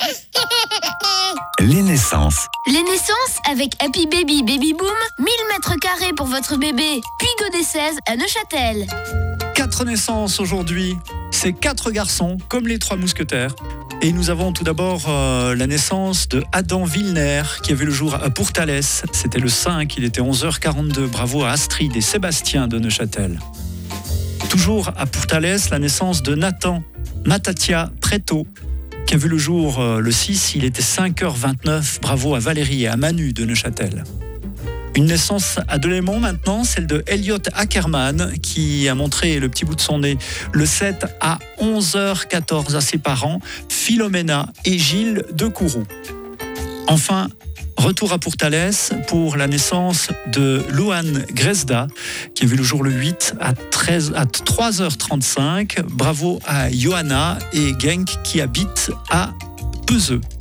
Les naissances. Les naissances avec Happy Baby Baby Boom, 1000 mètres carrés pour votre bébé. Puis Godet 16 à Neuchâtel. 4 naissances aujourd'hui. C'est 4 garçons, comme les 3 mousquetaires. Et nous avons tout d'abord la naissance de Adam Vilner, qui a vu le jour à Pourtalès. C'était le 5, il était 11h42. Bravo à Astrid et Sébastien de Neuchâtel. Toujours à Pourtalès, la naissance de Nathan Matatia Preto, qui a vu le jour le 6, il était 5h29. Bravo à Valérie et à Manu de Neuchâtel. Une naissance à Delémont maintenant, celle de Elliot Ackerman, qui a montré le petit bout de son nez le 7 à 11h14 à ses parents, Philomena et Gilles de Kourou. Enfin, retour à Pourtalès pour la naissance de Louane Gresda, qui a vu le jour le 8 à 3h35. Bravo à Johanna et Genk qui habitent à Peseux.